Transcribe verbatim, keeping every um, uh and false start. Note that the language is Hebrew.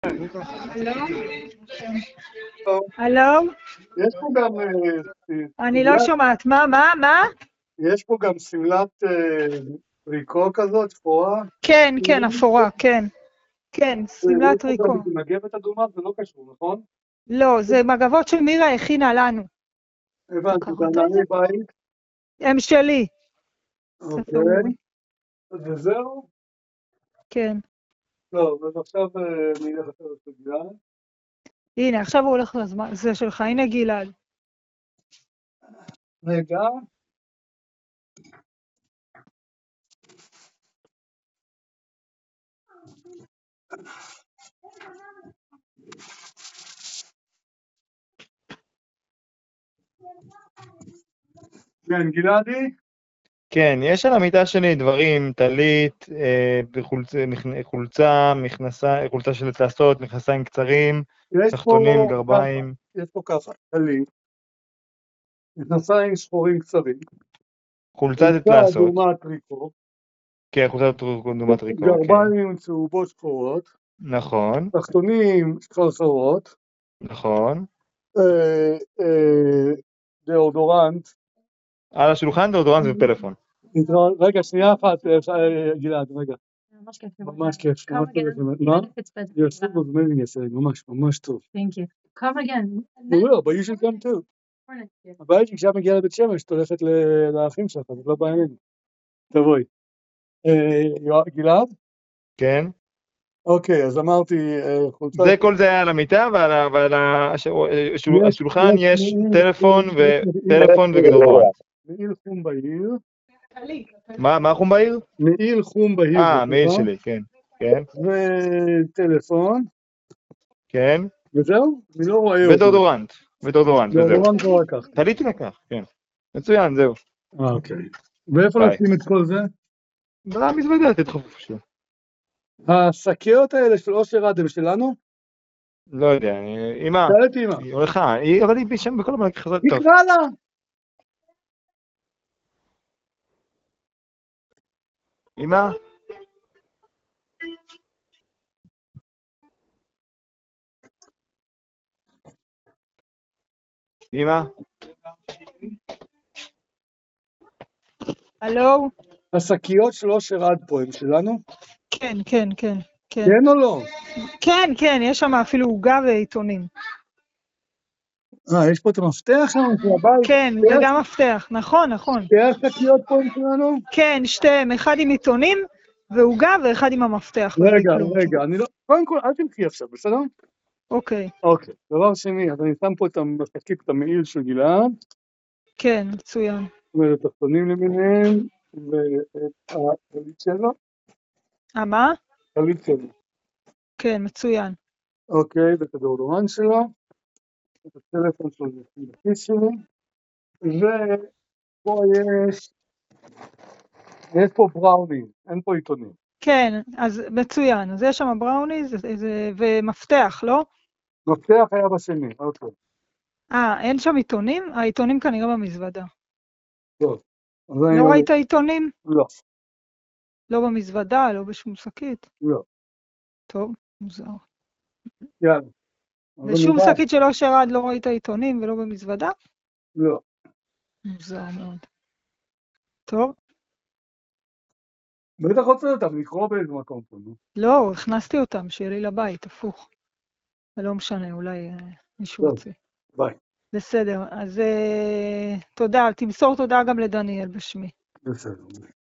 טוב, הלו? יש פה גם, אה, אני לא שמלת- שומעת. מה, מה, מה? יש פה גם שמלת אה, טריקו כזאת, שחורה. כן, כן, אפורה, כן. כן, ויש שמלת פה גם ריקו. איזה מגבת אדומה, זה לא קשור, נכון? לא, זה מגבות שמירה הכינה לנו. הבנתי, קראת את זה? והנעלי בית, הם שלי. ספר אורי. אוקיי, וזהו. כן. טוב, אז עכשיו אה, נלך לפרק של גלעד. הנה, עכשיו הוא הולך לזמן. זה שלך. הנה גלעד. רגע, כן, גלעדי? כן, יש על המיטה שלי דברים, טלית, אה, חולצה, מכ- חולצה, מכנסה, חולצה של תעשות, מכנסיים קצרים, יש פה תחתונים, ככה, גרביים, יש פה ככה, טלית, מכנסיים שחורים קצרים, חולצת חולצה לעשות. אדומה טריקו, כן, חולצת דומת ריקו, אוקיי. גרביים צהובות שחורות, נכון, תחתונים שחרחרות, נכון. אה, אה, דאודורנט, על השולחן דאודורנט ופלאפון. נתראה- רגע, שנייה אחת, אה, אה, גלעד, רגע, ממש כיף. ממש כיף, Come ממש טוב, again. מה? Even if it's better. Your sleep was amazing yesterday, ממש, ממש טוב. Thank you. Come again. We will, but you should come too. Next year. הבעיה היא כשאת מגיעה לבית שמש, את הולכת ל- לאחים שלך, זה לא בעניין. תבואי. אה, יואב- גלעד? כן? אוקיי, אז אמרתי, אה, חולצה... זה, כל זה היה על המיטה, ועל ה- ועל ה- הש- השול- יש- השולחן יש מעיל- טלפון יש וטלפון מעיל- ודאודורנט. מעיל חום בהיר, מה, מה חום בעיר? מעיל חום בהיר, אה, זה מעיל טובה, שלי, כן. כן, וטלפון, כן. וזהו? אני לא רואה אותו. ודאודורנט, ודאודורנט, וזהו. דאודורנט כבר לקחת. טלית לקח, כן. מצוין, זהו. אה, אוקיי. ואיפה ביי. לשים את כל זה? במזוודה תדחוף שלו. השקיות האלה של אושר עד הם שלנו? לא יודע, אני- אמא, שאל את אמא. היא הולכה, היא- אבל היא שם בכל המלך חזרת טוב. תקרא לה! אמא? אמא? הלו? השקיות של אושר עד פה הם שלנו? כן, כן, כן. כן, כן או לא? כן, כן, יש שם אפילו עוגה ועיתונים. אה, יש פה את המפתח שם של הבית? כן, שתי וגם מפתח. נכון, נכון. שתי השקיות פה הם שלנו? כן, שתיהם, אחד עם עיתונים ועוגה ואחד עם המפתח. בלי רגע, כלום. רגע, אני לא... קודם כל, אל תלכי עכשיו, בסדר? אוקיי, אוקיי. דבר שני, אז אני שם פה את השקית, את המעיל של גלעד, כן, מצוין. ואת התחתונים למיניהם, ואת החליט שלו, אה, מה? חליט שלו. כן, מצוין. אוקיי, ואת הדאודורנט שלו, את הטלפון שלו בכיס שלי, ופה יש... יש פה בראוני, אין פה עיתונים. כן, אז מצוין. אז יש שם בראוניז זה- ומפתח, לא? מפתח היה בשני, אוקיי. אה, אין שם עיתונים? העיתונים כנראה במזוודה. טוב. אז אני לא אומר- ראית עיתונים? לא, לא במזוודה, לא בשום שקית. לא. טוב, מוזר. יאללה. אז אני בשום בא- שקית של אושר עד לא ראית עיתונים ולא במזוודה? לא. מוזר מאוד. טוב. בטח רוצה אותם, לקרוא באיזה מקום פה, נו. לא, הכנסתי אותם, שיהיה לי לבית, הפוך. זה לא משנה, אולי אה, מישהו טוב. רוצה. ביי. בסדר, אז אה, תודה, תמסור תודה גם לדניאל בשמי. בסדר.